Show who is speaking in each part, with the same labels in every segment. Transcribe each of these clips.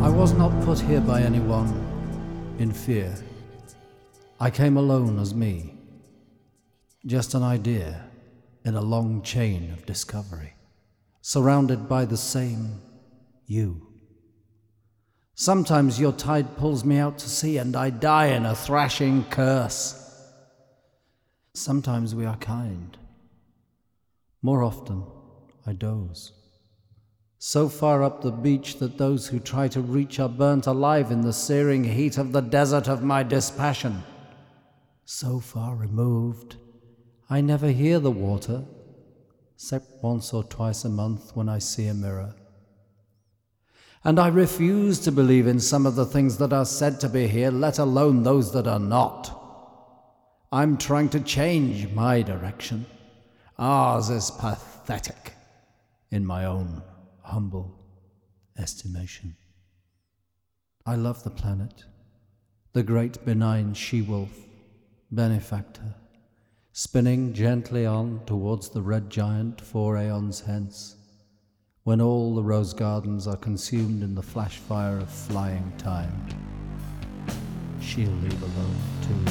Speaker 1: I was not put here by anyone in fear. I came alone as me, just an idea in a long chain of discovery, surrounded by the same you. Sometimes your tide pulls me out to sea and I die in a thrashing curse. Sometimes we are kind. More often, I doze. So far up the beach that those who try to reach are burnt alive in the searing heat of the desert of my dispassion. So far removed, I never hear the water, except once or twice a month when I see a mirror. And I refuse to believe in some of the things that are said to be here, let alone those that are not. I'm trying to change my direction. Ours is pathetic, in my own humble estimation. I love the planet, the great benign she-wolf, benefactor, spinning gently on towards the red giant 4 aeons hence, when all the rose gardens are consumed in the flash fire of flying time. She'll leave alone too.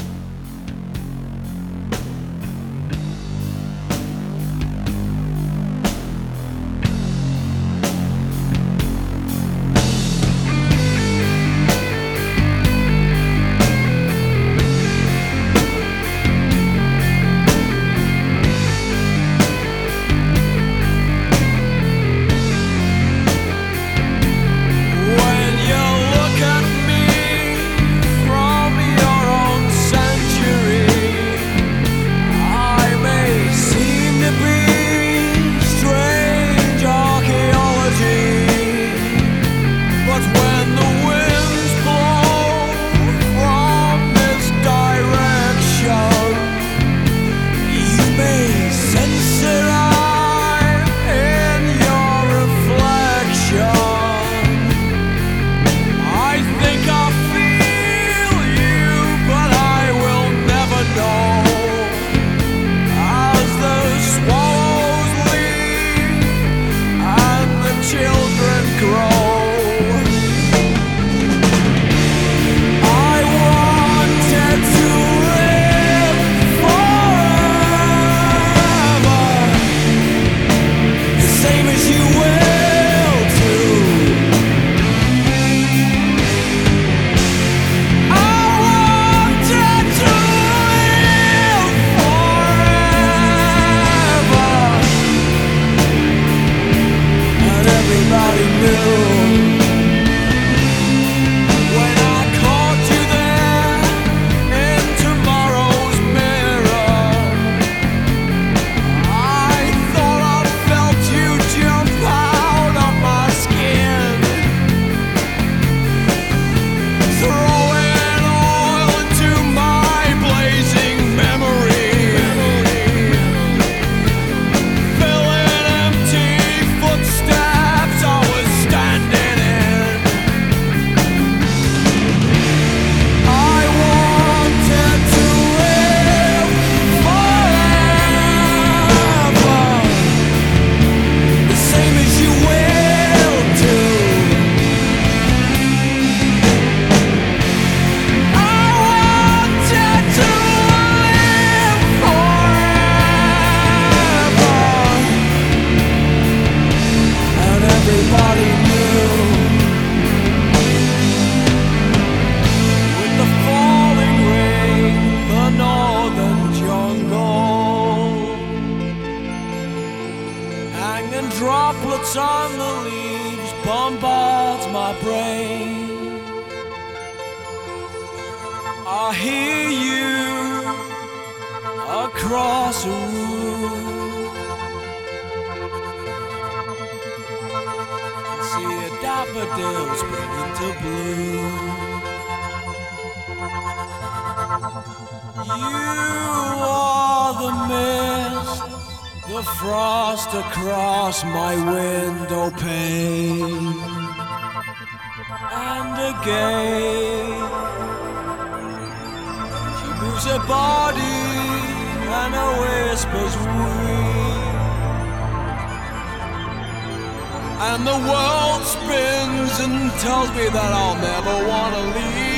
Speaker 2: Droplets on the leaves bombards my brain. I hear you across a room and see a daffodil spring into bloom. You are the mist, the frost across my window pane. And again she moves her body and her whispers weep. and the world spins and tells me that I'll never want to leave.